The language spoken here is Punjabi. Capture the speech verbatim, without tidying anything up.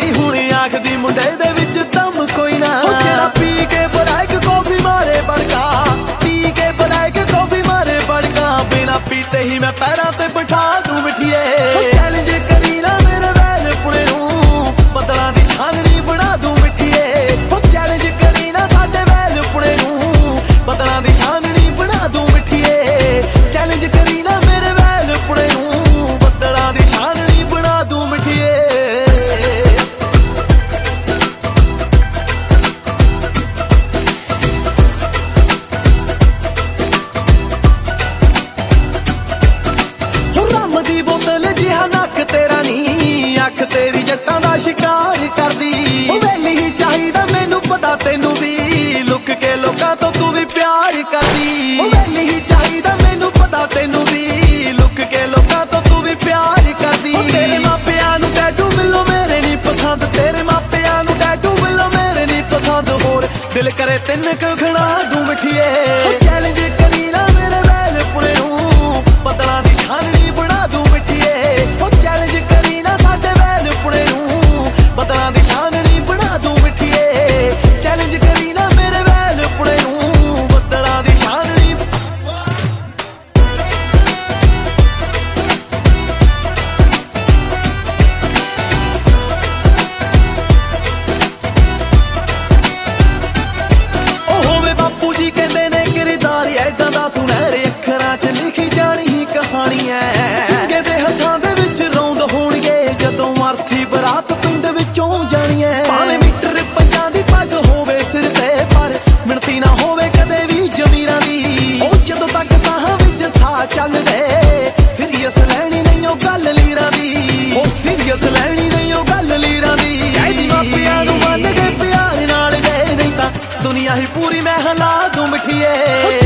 ਨੀ ਹੁਣ ਆਖਦੀ ਮੁੰਡੇ ਦੇ ਵਿੱਚ ਦਮ ਕੋਈ ਨਾ। ਜਿਹੜਾ ਪੀ ਕੇ ਬਲੈਕ ਕੌਫੀ ਮਾਰੇ ਬੜਕਾ, ਪੀ ਕੇ ਬਲੈਕ ਕੌਫੀ ਮਾਰੇ ਬੜਕਾ, ਬਿਨਾ ਪੀਤੇ ਹੀ ਮੈਂ ਪੈਰਾਂ ਤੇ ਬਿਠਾ ਦੂੰ ਮਿੱਠੀਏ। ਚੈਲੰਜ ਕਰੀ ਨਾ ਮੇਰੇ ਵੈਲ ਪੁਣੇ ਨੂੰ, ਬੱਦਲਾਂ ਦੀ ਛਾਨਣੀ ਬਣਾ ਦੂੰ ਮਿੱਠੀਏ। ਉਹ ਚੈਲੰਜ ਕਰੀ ਨਾ ਸਾਡੇ ਵੈਲ ਪੁਣੇ ਨੂੰ, ਬੱਦਲਾਂ ਦੀ ਛਾਨਣੀ ਬਣਾ ਦੂੰ ਮਿੱਠੀਏ। ਚੈਲੰਜ ਕਰੀ ਨਾ ਮੇਰੇ ਵੈਲ ਪੁਣੇ ਨੂੰ, ਬੱਦਲਾਂ ਦੀ ਛਾਨਣੀ ਬਣਾ ਦੂੰ ਮਿੱਠੀਏ। ਦੀ ਬੋਤਲ ਜਿਹਾ ਨੱਕ ਤੇਰਾ ਨੀ, ਅੱਖ ਤੇਰੀ ਜੱਟਾਂ ਦਾ ਸ਼ਿਕਾਰ ਕਰਦੀ। ਉਹ ਵੇਲੀ ਹੀ ਚਾਹੀਦਾ ਮੈਨੂੰ ਪਤਾ ਤੈਨੂੰ ਵੀ, ਲੁੱਕ ਕੇ ਲੋਕਾਂ ਤੋਂ ਤੂੰ ਵੀ ਪਿਆਰ ਕਰਦੀ। ਉਹ ਵੇਲੀ ਹੀ ਚਾਹੀਦਾ ਮੈਨੂੰ ਪਤਾ ਤੈਨੂੰ ਵੀ, ਲੁੱਕ ਕੇ ਲੋਕਾਂ ਤੋਂ ਤੂੰ ਵੀ ਪਿਆਰ ਕਰਦੀ। ਤੇਰੇ ਮਾਪਿਆਂ ਨੂੰ ਟੈਟੂ ਮਿਲੋ ਮੇਰੇ ਨੀ ਪਸੰਦ, ਤੇਰੇ ਮਾਪਿਆਂ ਨੂੰ ਟੈਟੂ ਮਿਲੋ ਮੇਰੇ ਨੀ ਪਸੰਦ। ਹੋਰ ਦਿਲ ਕਰੇ ਤਿੰਨ ਕੁ ਖੜਾ ਦੂੰ ਮਿੱਠੀਏ। ਚੈਲੰਜ ਕਰੀ ਨਾ ਮੇਰੇ ਵੈਲ ਪੁਣੇ ਨੂੰ, ਬੱਦਲਾਂ ਦੀ ਛਾਨਣੀ ਬਣਾ ਦੂੰ ਮਿੱਠੀਏ। ਉਹ ਚੈਲੰਜ ਕਰੀ ਨਾ ਸਾਡੇ ਵੈਲ ਪੁਣੇ ਨੂੰ, ਬੱਦਲਾਂ ਦੀ ਛਾਨਣੀ ਬਣਾ ਦੂੰ ਮਿੱਠੀਏ। ਚੈਲੰਜ ਕਰੀ ਨਾ ਮੇਰੇ ਵੈਲ ਪੁਣੇ ਨੂੰ, ਬੱਦਲਾਂ ਦੀ ਛਾਨਣੀ। ਉਹ ਹੋਵੇ ਬਾਪੂ ਜੀ ਕਹਿੰਦੇ ਨੇ ਕਿਰਦਾਰ ਐਦਾਂ ਦਾ ਸੁਨਹਿਰੇ ਅੱਖਰਾਂ 'ਚ ਲਿਖੀ ਜਾਣੀ ਹੀ ਕਹਾਣੀ ਐ। ਸਿੰਘੇ ਦੇ ਹੱਥਾਂ ਦੇ ਵਿੱਚ ਰੌਂਦ ਹੋਣਗੇ ਜਦੋਂ ਅਰਥੀ ਬਰਾਤ ਪਿੰਡ ਵਿੱਚੋਂ ਜਾਣੀ ਐ। ਭਾਵੇਂ ਮੀਟਰ ਪੰਜਾਂ ਦੀ ਪੱਗ ਹੋਵੇ ਸਿਰ ਤੇ, ਪਰ ਮਿਣਤੀ ਨਾ ਹੋਵੇ ਕਦੇ ਵੀ ਜ਼ਮੀਰਾਂ ਦੀ। ਉਹ ਜਦੋਂ ਤੱਕ ਸਾਹਾਂ ਵਿੱਚ ਸਾਹ ਚੱਲਦੇ, ਸੀਰੀਅਸ ਲੈਣੀ ਨਹੀਂ ਉਹ ਗੱਲ ਲੀਰਾਂ ਦੀ। ਉਹ ਸੀਰੀਅਸ ਲੈਣੀ ਨਹੀਂ ਉਹ ਗੱਲ ਲੀਰਾਂ ਦੀ। ਕਹਿੰਦੀ ਮਾਪਿਆਂ ਨੂੰ ਮੰਨ ਕੇ ਪਿਆਰ ਨਾਲ ਗਏ, ਨਹੀਂ ਤਾਂ ਦੁਨੀਆ ਹੀ ਪੂਰੀ ਮੈਂ ਹਿਲਾ ਦੂੰ ਮਿੱਠੀਏ।